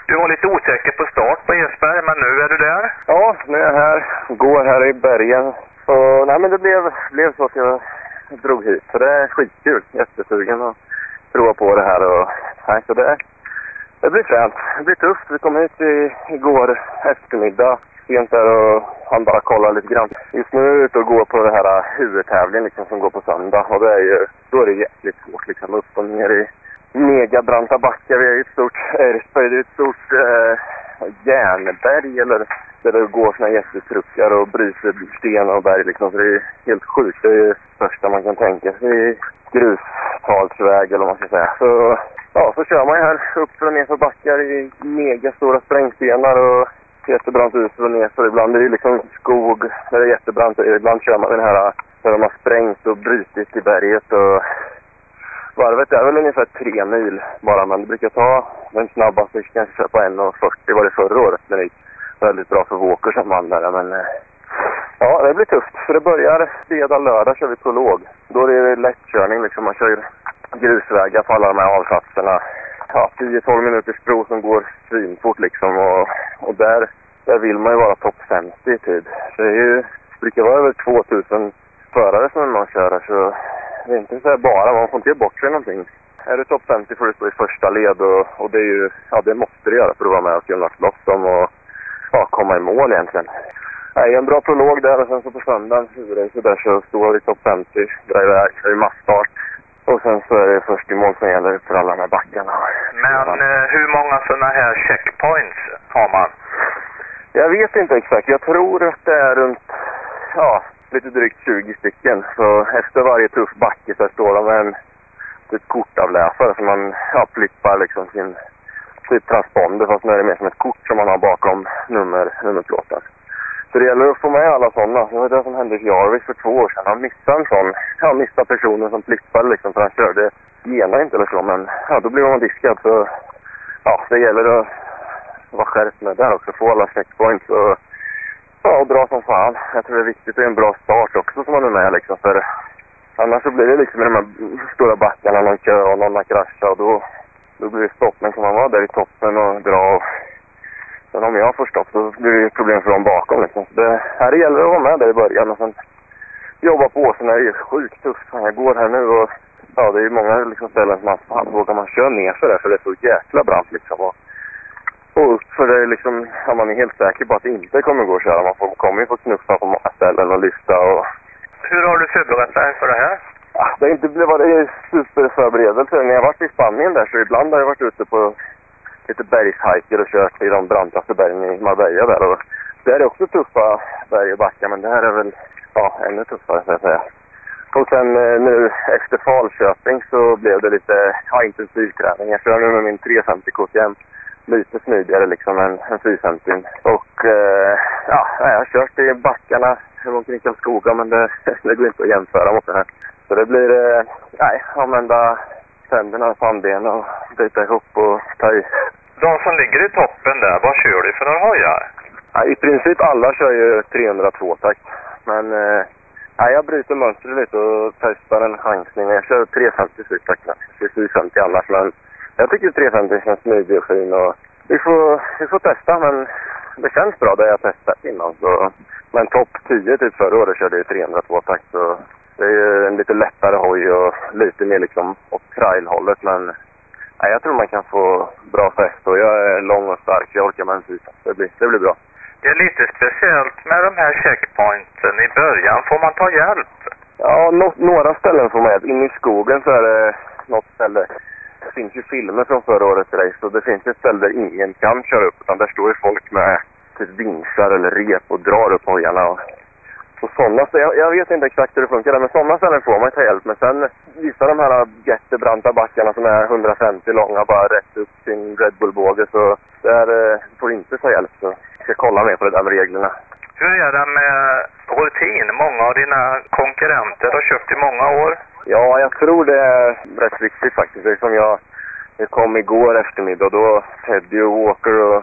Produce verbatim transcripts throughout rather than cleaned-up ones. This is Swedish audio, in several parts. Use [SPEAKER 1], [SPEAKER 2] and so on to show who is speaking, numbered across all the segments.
[SPEAKER 1] Du var lite osäker på start på Edsberg, men nu är du där?
[SPEAKER 2] Ja, nu är jag här. Går här i bergen. Och, nej, men det blev, blev så att jag drog hit. Så det är skitkul. Jättesugen att prova på det här. Och, nej, så det, det blir fränt. Det blir tufft. Vi kom hit i, igår eftermiddag. Sent där och han bara kollar lite grann. Just nu är jag ute och går på det här huvudtävlingen liksom, som går på söndag. Och det är ju, då är det jäkligt svårt liksom, upp och ner i megabranta backar. Vi är ju ett stort Edsberg, det är ett stort eh, järnberg eller där det går såna jättetruckar och bryter sten och berg liksom. Så det är helt sjukt. Det är ju det första man kan tänka sig. Grustalsväg eller vad man ska säga. Så, ja, så kör man ju här upp och ner för backar i megastora sprängstenar och jättebrant ut och ner. Så ibland är det liksom skog där det är jättebrant. Ibland kör man den här där de har sprängt och brutit i berget och varvet är väl ungefär tre mil bara, men det brukar ta den snabbaste kanske köra på en fyrtio var det förra året, men det gick väldigt bra för Walker som vann där. Men ja, det blir tufft, för det börjar fredag, lördag kör vi prolog. Då är det lättkörning liksom, man kör grusvägar på alla de här avsatserna. Ja, tio tolv minuters prov som går svinfort liksom, och, och där, där vill man ju vara topp femtio i tid. Så det är ju, det brukar vara över tvåtusen förare som man kör, så det är inte så här bara, man får inte ge bort sig någonting. Är du topp femtio får du stå i första led och, och det är ju, ja det måste du göra för att vara med och kunna slåss dem och ja, komma i mål egentligen. Nej, en bra prolog där och sen så på söndagen så där så står vi topp femtio, drar iväg, så är det massstart. Och sen så är det först i mål som gäller för alla de här backarna.
[SPEAKER 1] Men eh, hur många sådana här checkpoints har man?
[SPEAKER 2] Jag vet inte exakt, jag tror att det är runt, ja, lite drygt tjugo stycken. Så efter varje tuff backe så står de med en typ kortavläsare som man ja, flippar liksom sin typ transponder, fast nu är det mer som ett kort som man har bakom nummer, nummerplåten. Så det gäller att få med alla sådana. Det var det som hände i Jarvis för två år sedan. Han missade en sån, ja, missade personen som flippade liksom, för han körde gena inte eller så, men ja, då blev man diskad. Så ja, det gäller att vara skärpt med där också, få alla checkpoints och ja, och dra som fan. Jag tror det är viktigt att det är en bra start också som man är med liksom, för annars så blir det liksom i de här stora backarna någon kö och någon har kraschat och då, då blir det stopp. Men kan man vara där i toppen och dra och sen om jag får stopp så blir det problem för dem bakom liksom. Så det här det gäller att vara med där i början och sen jobba på, så när det är sjukt tufft. Jag går här nu och ja, det är ju många liksom ställen som man fan vågar man köra ner för det, för det är så jäkla brant liksom. Och Och för det är liksom, ja, man är helt säker på att det inte kommer gå att köra. Man får, kommer ju få knuffa på många ställen och lyfta. Och
[SPEAKER 1] hur har du förberett dig för det här?
[SPEAKER 2] Ja, det har inte blivit superförberedelser. När jag varit i Spanien där så ibland har jag varit ute på lite bergshajker och kört i de brantaste bergen i Marbella där. Och det är också tuffa berg och backar, men det här är väl ja, ännu tuffare så att säga. Och sen nu efter Falköping så blev det lite ja, intensiv träning. Jag kör nu med min tre femtio K T M. Lite smidigare liksom än en fyra femtio. Och eh, ja, jag har kört i backarna omkring Karlskoga, men det, det går inte att jämföra mot det här. Så det blir, eh, nej, använda tänderna och pannbenen och byta ihop och ta i.
[SPEAKER 1] De som ligger i toppen där, vad kör du för några hojar?
[SPEAKER 2] Ja, i princip alla kör ju trehundratvå takt. Men eh, ja, jag bryter mönstret lite och testar en chansning. Jag kör tre femtio takt, fyra femtio annars, men jag tycker tre femtio känns smidig och fin och vi får, vi får testa, men det känns bra det jag testat innan. Så. Men topp tio typ förra året körde jag trehundratvå takt, så det är ju en lite lättare hoj och lite mer liksom åt trailhållet, men nej, jag tror man kan få bra fäst och jag är lång och stark, jag orkar med en fyra. Det blir, det blir bra.
[SPEAKER 1] Det är lite speciellt med de här checkpointen i början, får man ta hjälp?
[SPEAKER 2] Ja, no- några ställen får man hjälp. Inne i skogen så är det något ställe. Det finns ju filmer från förra årets race och det finns ett ställe där ingen kan köra upp, utan där står ju folk med typ vinschar eller rep och drar upp hojarna. Och, och sådana, så jag, jag vet inte exakt hur det funkar, men sådana ställen får man ta hjälp. Men sen vissa de här jättebranta backarna som är hundrafemtio långa bara rätt upp sin Red Bull-båge, så där eh, får inte ta hjälp. Så jag ska kolla med på de där reglerna.
[SPEAKER 1] Hur är det med rutin? Många av dina konkurrenter har köpt i många år.
[SPEAKER 2] Ja, jag tror det är rätt viktigt faktiskt. Det är som jag, jag kom igår eftermiddag, då Teddy och Walker och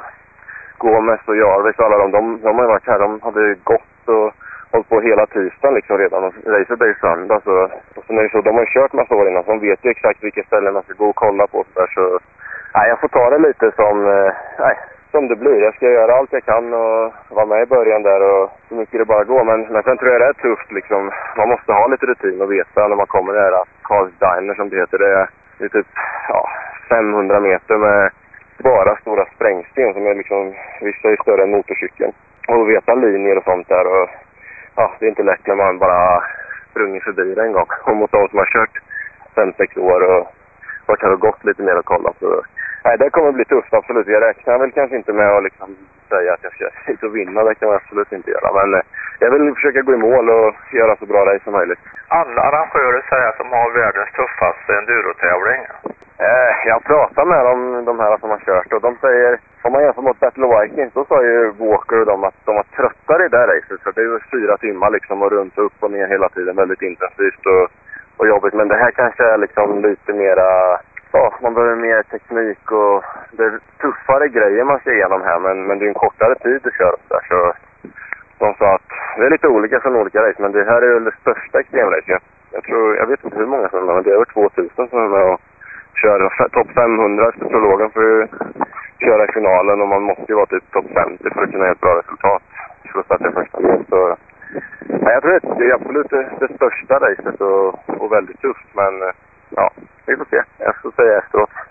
[SPEAKER 2] Gomez och Jarvis och alla de, de, de har varit här, de hade gått och hållit på hela tisdagen liksom redan. Och racet är i söndag, så, och så, så de har kört massa år innan, så de vet ju exakt vilka ställen man ska gå och kolla på. Så, där, så Nej, jag får ta det lite som, eh, nej, som det blir. Jag ska göra allt jag kan och vara med i början där och så mycket det bara går. Men, men sen tror jag det är tufft liksom. Man måste ha lite rutin och veta när man kommer där. Carl's Diner som det heter. Det är, det är typ ja, femhundra meter med bara stora sprängsten som är liksom, vissa är större än motorcykeln. Och veta linjer och sånt där. Och, ja, det är inte lätt när man bara sprungit förbi det en gång. Och mot de som har kört fem sex år och och kan ha gått lite mer och kollat. Så, nej, det kommer bli tufft, absolut. Jag räknar väl kanske inte med att liksom säga att jag ska hit och vinna. Det kan jag absolut inte göra. Men eh, jag vill försöka gå i mål och göra så bra race som möjligt.
[SPEAKER 1] Alla arrangörer säger att de har världens tuffaste endurotävling.
[SPEAKER 2] Eh, jag pratar med dem, de här som har kört. Och de säger, om man jämför mot Battle Vikings, då sa ju Walker och de att de var tröttare i det här racet. För det är ju fyra timmar liksom och runt upp och ner hela tiden. Väldigt intensivt och och jobbigt, men det här kanske är liksom lite mera, ja, man behöver mer teknik och det är tuffare grejer man ska igenom här, men, men det är en kortare tid att köra där, så de sa att det är lite olika från olika race, men det här är ju det största extremracet. Jag tror, jag vet inte hur många som är med, men det är över tvåtusen som är med och kör topp femhundra efter prologen för att köra i finalen, och man måste ju vara typ topp femtio för att kunna ha ett bra resultat för att starta första med, så ja, jag tror att det är absolut det, det största racet och, och väldigt tufft, men ja, vi får se. Jag får säga efteråt.